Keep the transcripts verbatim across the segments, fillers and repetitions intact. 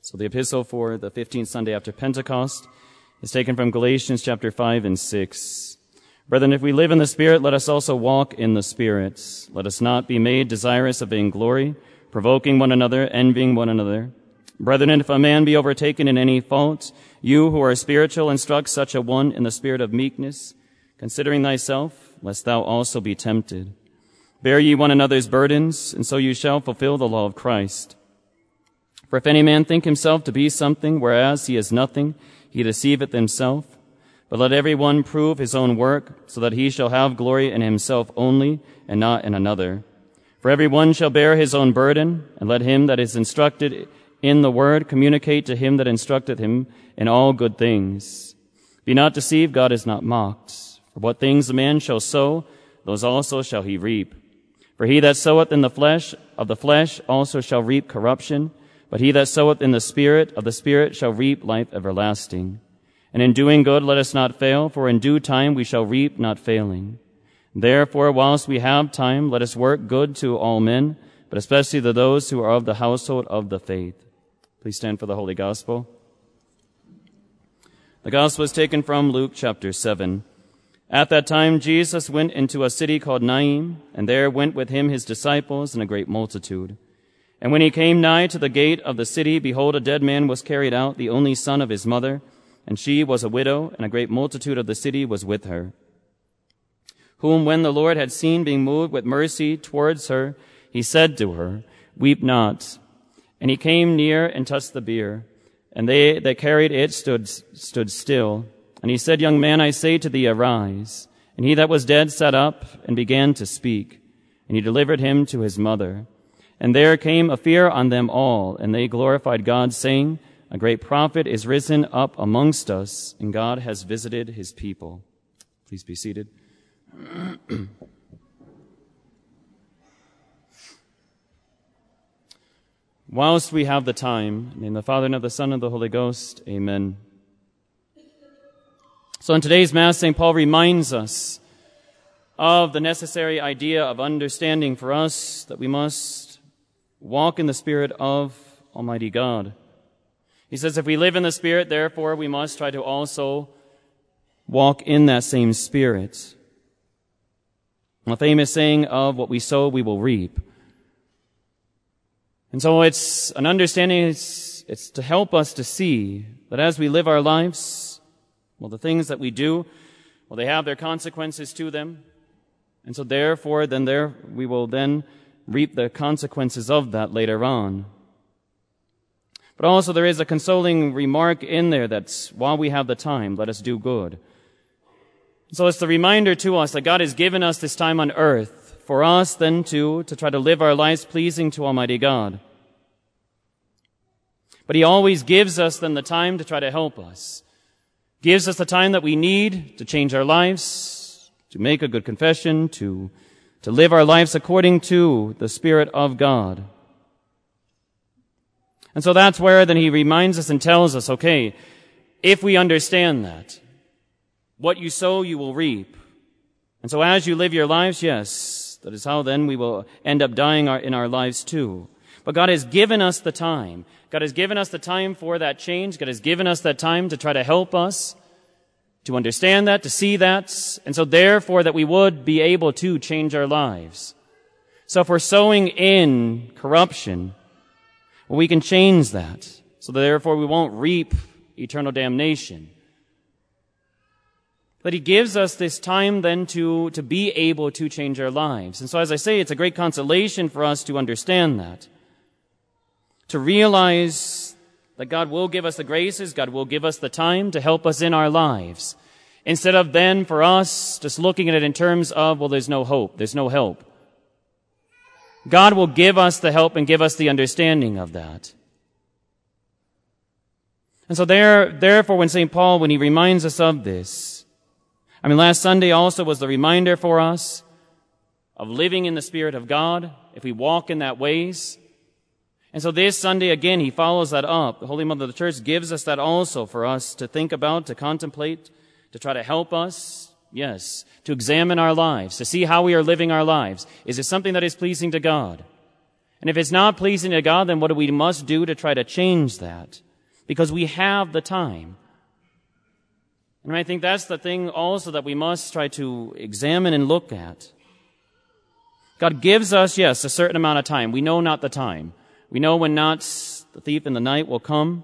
So the epistle for the fifteenth Sunday after Pentecost is taken from Galatians chapter five and six. Brethren, if we live in the Spirit, let us also walk in the Spirit. Let us not be made desirous of vainglory, provoking one another, envying one another. Brethren, if a man be overtaken in any fault, you who are spiritual, instruct such a one in the spirit of meekness, considering thyself, lest thou also be tempted. Bear ye one another's burdens, and so you shall fulfill the law of Christ. For if any man think himself to be something, whereas he is nothing, he deceiveth himself. But let every one prove his own work, so that he shall have glory in himself only, and not in another. For every one shall bear his own burden, and let him that is instructed in the word communicate to him that instructeth him in all good things. Be not deceived, God is not mocked. For what things a man shall sow, those also shall he reap. For he that soweth in the flesh, of the flesh also shall reap corruption, but he that soweth in the Spirit, of the Spirit shall reap life everlasting. And in doing good let us not fail, for in due time we shall reap, not failing. Therefore, whilst we have time, let us work good to all men, but especially to those who are of the household of the faith. Please stand for the Holy Gospel. The Gospel is taken from Luke chapter seven. At that time Jesus went into a city called Naim, and there went with him his disciples and a great multitude. And when he came nigh to the gate of the city, behold, a dead man was carried out, the only son of his mother, and she was a widow, and a great multitude of the city was with her. Whom when the Lord had seen being moved with mercy towards her, he said to her, Weep not. And he came near and touched the bier, and they that carried it stood, stood still. And he said, Young man, I say to thee, arise. And he that was dead sat up and began to speak. And he delivered him to his mother. And there came a fear on them all, and they glorified God, saying, A great prophet is risen up amongst us, and God has visited his people. Please be seated. Whilst we have the time, in the name of the Father, and of the Son, and of the Holy Ghost, amen. So in today's Mass, Saint Paul reminds us of the necessary idea of understanding for us that we must walk in the Spirit of Almighty God. He says if we live in the Spirit, therefore we must try to also walk in that same Spirit. A famous saying of what we sow, we will reap. And so it's an understanding, it's, it's to help us to see that as we live our lives, well, the things that we do, well, they have their consequences to them. And so therefore, then there, we will then reap the consequences of that later on. But also there is a consoling remark in there that while we have the time, let us do good. So it's the reminder to us that God has given us this time on earth for us then to, to try to live our lives pleasing to Almighty God. But he always gives us then the time to try to help us. Gives us the time that we need to change our lives, to make a good confession, to, to live our lives according to the Spirit of God. And so that's where then he reminds us and tells us, okay, if we understand that, what you sow, you will reap. And so as you live your lives, yes, that is how then we will end up dying our, in our lives too. But God has given us the time. God has given us the time for that change. God has given us that time to try to help us to understand that, to see that, and so therefore that we would be able to change our lives. So if we're sowing in corruption, well, we can change that, so that therefore we won't reap eternal damnation. But he gives us this time then to, to be able to change our lives. And so as I say, it's a great consolation for us to understand that. To realize that God will give us the graces, God will give us the time to help us in our lives. Instead of then for us just looking at it in terms of, well, there's no hope, there's no help. God will give us the help and give us the understanding of that. And so there, therefore, when Saint Paul, when he reminds us of this, I mean, last Sunday also was the reminder for us of living in the Spirit of God, if we walk in that ways. And so this Sunday, again, he follows that up. The Holy Mother of the Church gives us that also for us to think about, to contemplate, to try to help us, yes, to examine our lives, to see how we are living our lives. Is it something that is pleasing to God? And if it's not pleasing to God, then what do we must do to try to change that? Because we have the time. And I think that's the thing also that we must try to examine and look at. God gives us, yes, a certain amount of time. We know not the time. We know when not the thief in the night will come.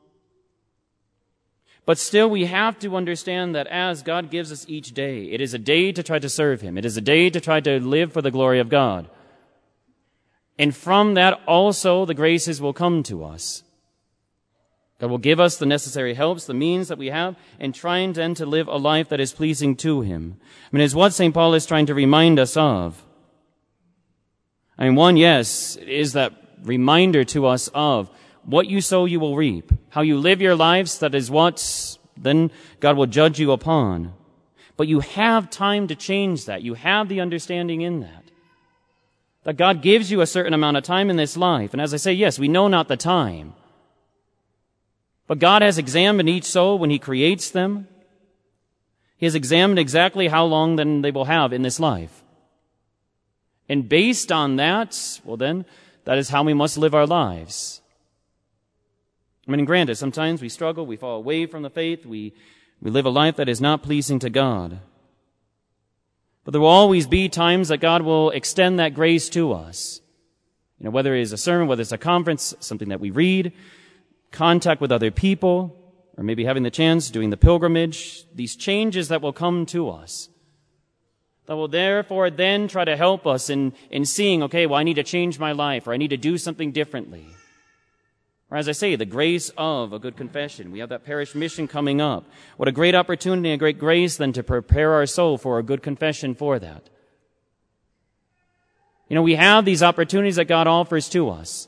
But still, we have to understand that as God gives us each day, it is a day to try to serve Him. It is a day to try to live for the glory of God. And from that also the graces will come to us. God will give us the necessary helps, the means that we have, and trying then to live a life that is pleasing to Him. I mean, it's what Saint Paul is trying to remind us of. I mean, one, yes, it is that reminder to us of what you sow, you will reap. How you live your lives, that is what then God will judge you upon. But you have time to change that. You have the understanding in that. That God gives you a certain amount of time in this life. And as I say, yes, we know not the time. But God has examined each soul when He creates them. He has examined exactly how long then they will have in this life. And based on that, well then, that is how we must live our lives. I mean, granted, sometimes we struggle, we fall away from the faith, we, we live a life that is not pleasing to God. But there will always be times that God will extend that grace to us. You know, whether it is a sermon, whether it's a conference, something that we read, contact with other people, or maybe having the chance, doing the pilgrimage, these changes that will come to us. That will therefore then try to help us in, in seeing, okay, well, I need to change my life, or I need to do something differently. Or as I say, the grace of a good confession. We have that parish mission coming up. What a great opportunity, a great grace then to prepare our soul for a good confession for that. You know, we have these opportunities that God offers to us.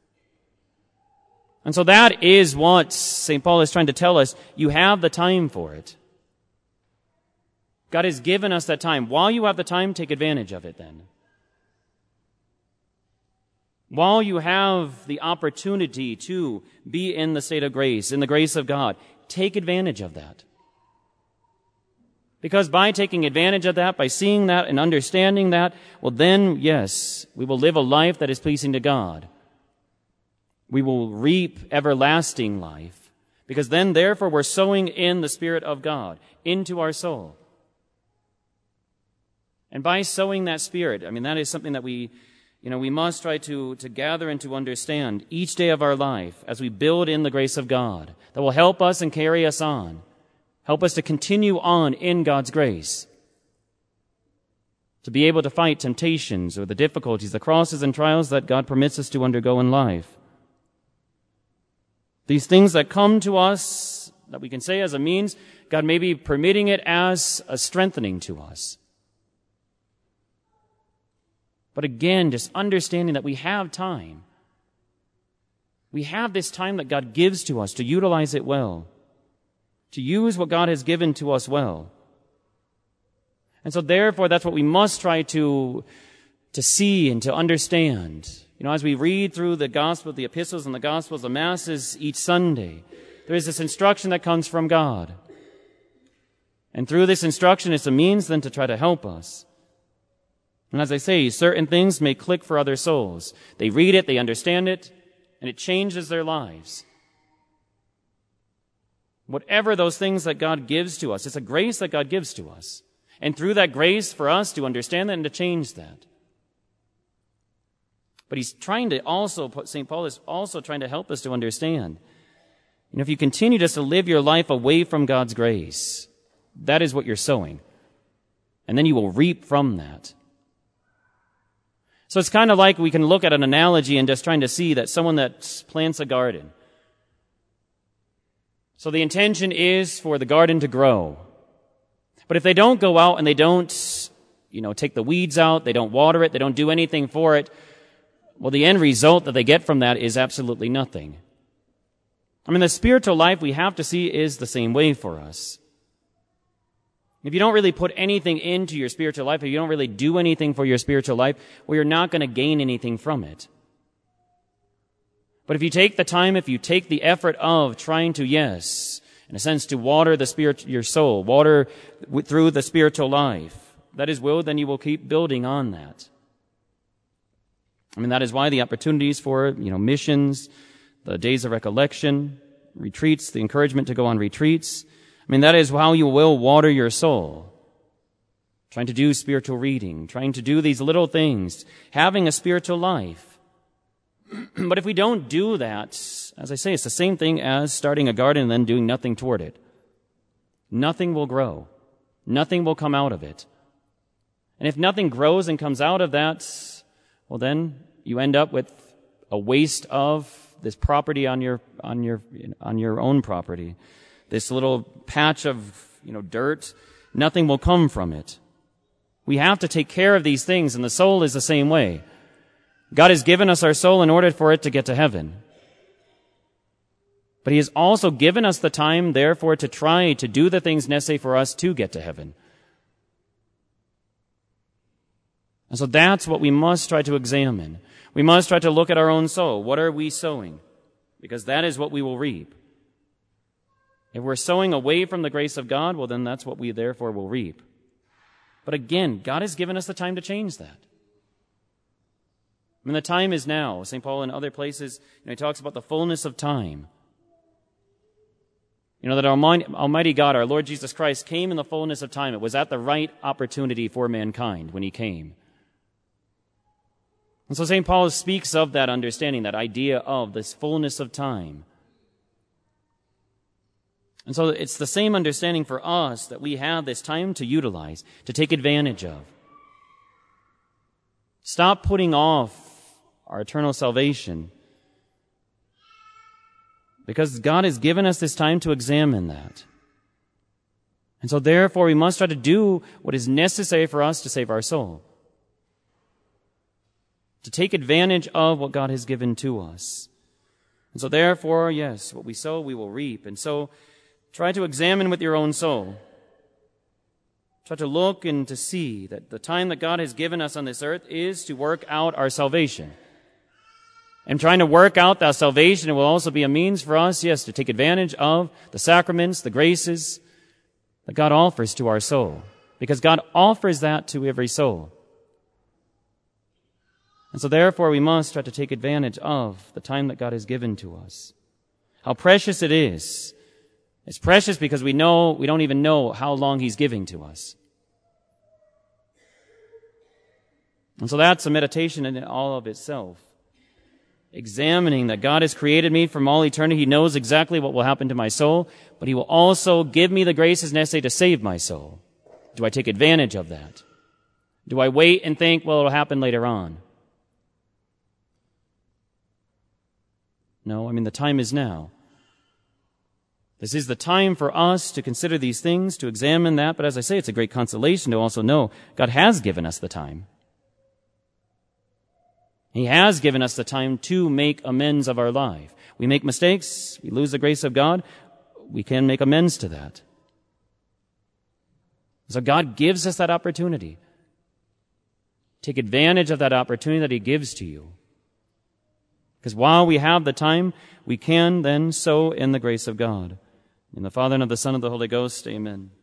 And so that is what Saint Paul is trying to tell us. You have the time for it. God has given us that time. While you have the time, take advantage of it then. While you have the opportunity to be in the state of grace, in the grace of God, take advantage of that. Because by taking advantage of that, by seeing that and understanding that, well then, yes, we will live a life that is pleasing to God. We will reap everlasting life. Because then, therefore, we're sowing in the Spirit of God into our soul. And by sowing that Spirit, I mean, that is something that we, you know, we must try to, to gather and to understand each day of our life as we build in the grace of God that will help us and carry us on, help us to continue on in God's grace, to be able to fight temptations or the difficulties, the crosses and trials that God permits us to undergo in life. These things that come to us, that we can say as a means, God may be permitting it as a strengthening to us. But again, just understanding that we have time. We have this time that God gives to us to utilize it well, to use what God has given to us well. And so therefore, that's what we must try to, to see and to understand. You know, as we read through the gospel, the epistles and the gospels, the masses each Sunday, there is this instruction that comes from God. And through this instruction, it's a means then to try to help us. And as I say, certain things may click for other souls. They read it, they understand it, and it changes their lives. Whatever those things that God gives to us, it's a grace that God gives to us. And through that grace for us to understand that and to change that. But he's trying to also, Saint Paul is also trying to help us to understand. You know, if you continue just to live your life away from God's grace, that is what you're sowing. And then you will reap from that. So it's kind of like we can look at an analogy and just trying to see that someone that plants a garden. So the intention is for the garden to grow. But if they don't go out and they don't, you know, take the weeds out, they don't water it, they don't do anything for it, well, the end result that they get from that is absolutely nothing. I mean, the spiritual life we have to see is the same way for us. If you don't really put anything into your spiritual life, if you don't really do anything for your spiritual life, well, you're not going to gain anything from it. But if you take the time, if you take the effort of trying to, yes, in a sense, to water the spirit, your soul, water through the spiritual life, that is will, then you will keep building on that. I mean, that is why the opportunities for, you know, missions, the days of recollection, retreats, the encouragement to go on retreats, I mean, that is how you will water your soul. Trying to do spiritual reading, trying to do these little things, having a spiritual life. But if we don't do that, as I say, it's the same thing as starting a garden and then doing nothing toward it. Nothing will grow. Nothing will come out of it. And if nothing grows and comes out of that, well, then you end up with a waste of this property on your on your on your own property. This little patch of, you know, dirt, nothing will come from it. We have to take care of these things, and the soul is the same way. God has given us our soul in order for it to get to heaven. But He has also given us the time, therefore, to try to do the things necessary for us to get to heaven. And so that's what we must try to examine. We must try to look at our own soul. What are we sowing? Because that is what we will reap. If we're sowing away from the grace of God, well, then that's what we therefore will reap. But again, God has given us the time to change that. I mean, the time is now. Saint Paul in other places, you know, he talks about the fullness of time. You know, that our Almighty God, our Lord Jesus Christ, came in the fullness of time. It was at the right opportunity for mankind when He came. And so Saint Paul speaks of that understanding, that idea of this fullness of time. And so it's the same understanding for us that we have this time to utilize, to take advantage of. Stop putting off our eternal salvation, because God has given us this time to examine that. And so therefore we must try to do what is necessary for us to save our soul, to take advantage of what God has given to us. And so therefore, yes, what we sow, we will reap. And so try to examine with your own soul. Try to look and to see that the time that God has given us on this earth is to work out our salvation. And trying to work out that salvation, it will also be a means for us, yes, to take advantage of the sacraments, the graces that God offers to our soul. Because God offers that to every soul. And so therefore we must try to take advantage of the time that God has given to us. How precious it is. It's precious because we know, we don't even know how long He's giving to us. And so that's a meditation in all of itself. Examining that God has created me from all eternity. He knows exactly what will happen to my soul, but He will also give me the graces necessary to save my soul. Do I take advantage of that? Do I wait and think, well, it'll happen later on? No, I mean, the time is now. This is the time for us to consider these things, to examine that. But as I say, it's a great consolation to also know God has given us the time. He has given us the time to make amends of our life. We make mistakes, we lose the grace of God, we can make amends to that. So God gives us that opportunity. Take advantage of that opportunity that He gives to you. Because while we have the time, we can then sow in the grace of God. In the Father, and of the Son, and of the Holy Ghost, amen.